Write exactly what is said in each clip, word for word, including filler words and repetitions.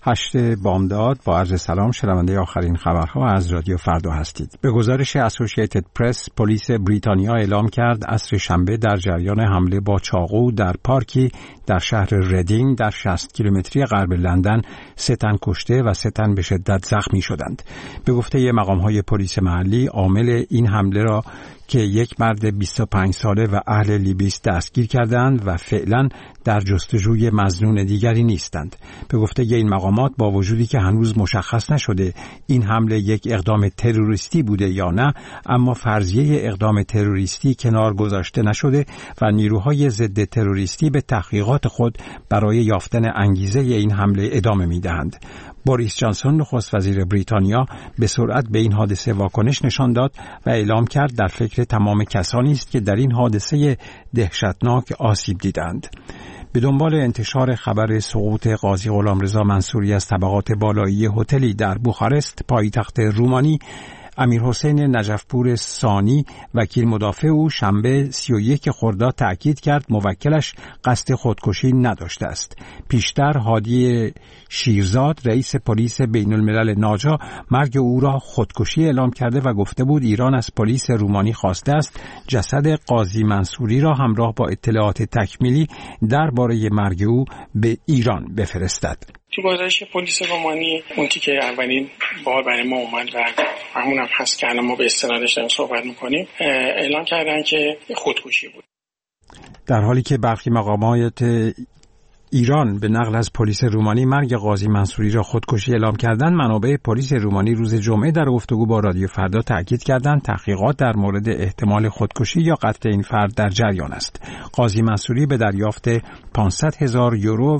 هشت بامداد. با عرض سلام، شنونده آخرین خبرها از رادیو فردا هستید. به گزارش اسوسییتد پرس، پلیس بریتانیا اعلام کرد عصر شنبه در جریان حمله با چاقو در پارکی در شهر ردینگ در شصت کیلومتری غرب لندن سه تن کشته و سه تن به شدت زخمی شدند. به گفته مقام‌های پلیس محلی، عامل این حمله را که یک مرد بیست و پنج ساله و اهل لیبی است دستگیر کردند و فعلا در جستجوی مظنون دیگری نیستند. به گفته این مقامات، با وجودی که هنوز مشخص نشده این حمله یک اقدام تروریستی بوده یا نه، اما فرضیه اقدام تروریستی کنار گذاشته نشده و نیروهای ضد تروریستی به تحقیقات خود برای یافتن انگیزه این حمله ادامه می‌دهند. بوریس جانسون نخست وزیر بریتانیا به سرعت به این حادثه واکنش نشان داد و اعلام کرد در فکر تمام کسانی است که در این حادثه دهشتناک آسیب دیدند. به دنبال انتشار خبر سقوط قاضی غلامرضا منصوری از طبقات بالایی هتلی در بوخارست، پایتخت رومانی، امیرحسین نجفپور ثانی وکیل مدافع او شنبه سی و یک خرداد تأکید کرد موکلش قصد خودکشی نداشته است. پیشتر هادی شیرزاد رئیس پلیس بین الملل ناجا مرگ او را خودکشی اعلام کرده و گفته بود ایران از پلیس رومانی خواسته است جسد قاضی منصوری را همراه با اطلاعات تکمیلی درباره مرگ او به ایران بفرستد. تو گزارش پلیس رومانی اون که اولین بار برای ما اومد و همون هم هست که الان ما به استنادش داریم صحبت میکنیم، اعلام کردن که خودکشی بود. در حالی که برخی مقامات ایران به نقل از پلیس رومانی مرگ قاضی منصوری را خودکشی اعلام کردند، منابع پلیس رومانی روز جمعه در گفتگو با رادیو فردا تاکید کردند تحقیقات در مورد احتمال خودکشی یا قتل این فرد در جریان است. قاضی منصوری به دریافت پانصد هزار یورو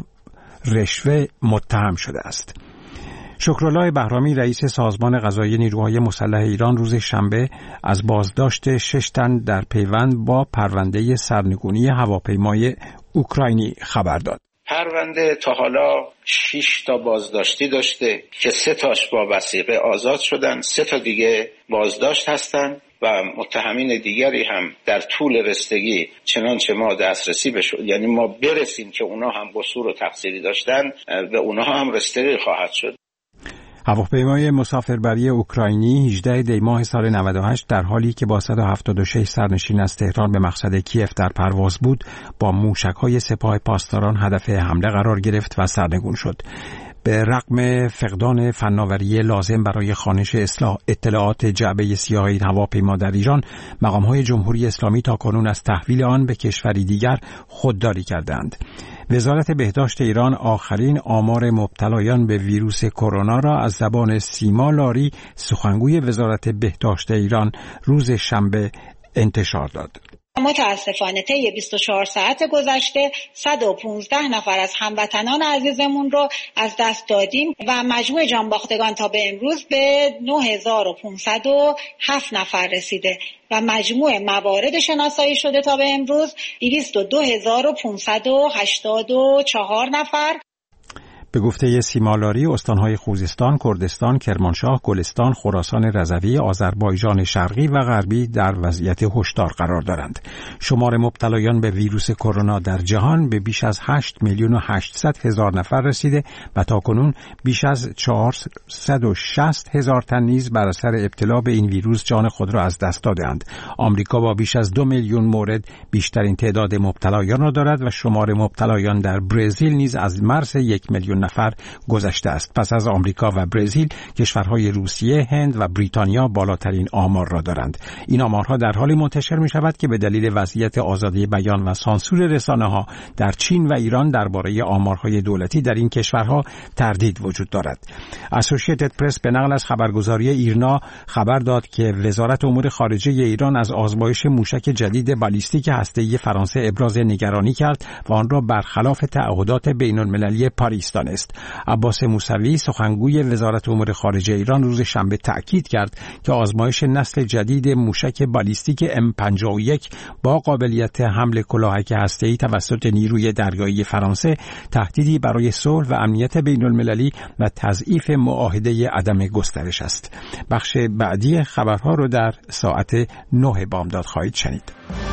رشوه متهم شده است. شکرالله بهرامی رئیس سازمان قضایی نیروهای مسلح ایران روز شنبه از بازداشت شش تن در پیوند با پرونده سرنگونی هواپیمای اوکراینی خبر داد. پرونده تا حالا شش تا بازداشتی داشته که سه تاش با وثیقه آزاد شدن، سه تا دیگه بازداشت هستن و متهمین دیگری هم در طول رستگی چنانچه ما دسترسی بشود، یعنی ما برسیم که اونا هم قصور و تقصیری داشتن، به اونا هم رستگی خواهد شد. هواپیمای مسافربری اوکراینی هجدهم دی ماه سال نود و هشت در حالی که با صد و هفتاد و شش سرنشین از تهران به مقصد کیف در پرواز بود، با موشک‌های سپاه پاسداران هدف حمله قرار گرفت و سرنگون شد. به رغم فقدان فناوری لازم برای خوانش اطلاعات جعبه سیاه این هواپیما در ایران، مقام‌های جمهوری اسلامی تاکنون از تحویل آن به کشوری دیگر خودداری کردند. وزارت بهداشت ایران آخرین آمار مبتلایان به ویروس کرونا را از زبان سیما لاری، سخنگوی وزارت بهداشت ایران، روز شنبه انتشار داد. متاسفانه طی بیست و چهار ساعت گذشته صد و پانزده نفر از هموطنان عزیزمون رو از دست دادیم و مجموع جانباختگان تا به امروز به نه هزار و پانصد و هفت نفر رسیده و مجموع موارد شناسایی شده تا به امروز دویست و دو هزار و پانصد و هشتاد و چهار نفر. به گفته سیمالاری، استانهای خوزستان، کردستان، کرمانشاه، گلستان، خراسان رضوی، آذربایجان شرقی و غربی در وضعیت هشدار قرار دارند. شمار مبتلایان به ویروس کرونا در جهان به بیش از هشت میلیون و هشتصد هزار نفر رسیده و تاکنون بیش از چهارصد و شصت هزار تن نیز بر اثر ابتلا به این ویروس جان خود را از دست دادند. آمریکا با بیش از دو میلیون مورد بیشترین تعداد مبتلایان را دارد و شمار مبتلایان در برزیل نیز از مرز یک میلیون نفر گذشته است. پس از آمریکا و برزیل، کشورهای روسیه، هند و بریتانیا بالاترین آمار را دارند. این آمارها در حالی منتشر می شود که به دلیل وضعیت آزادی بیان و سانسور رسانه‌ها در چین و ایران درباره آمارهای دولتی در این کشورها تردید وجود دارد. اسوسییتد پرس به نقل از خبرگزاری ایرنا خبر داد که وزارت امور خارجه ایران از آزمایش موشک جدید بالیستیک هسته‌ای فرانسه ابراز نگرانی کرد و آن را برخلاف تعهدات بین‌المللی پاریس دانست. عباس موسوی سخنگوی وزارت امور خارجه ایران روز شنبه تأکید کرد که آزمایش نسل جدید موشک بالیستیک ام پنجاه و یک با قابلیت حمل کلاهک هسته‌ای توسط نیروی دریایی فرانسه تهدیدی برای صلح و امنیت بین‌المللی و تضعیف معاهده عدم گسترش است. بخش بعدی خبرها رو در ساعت نه بامداد خواهید شنید.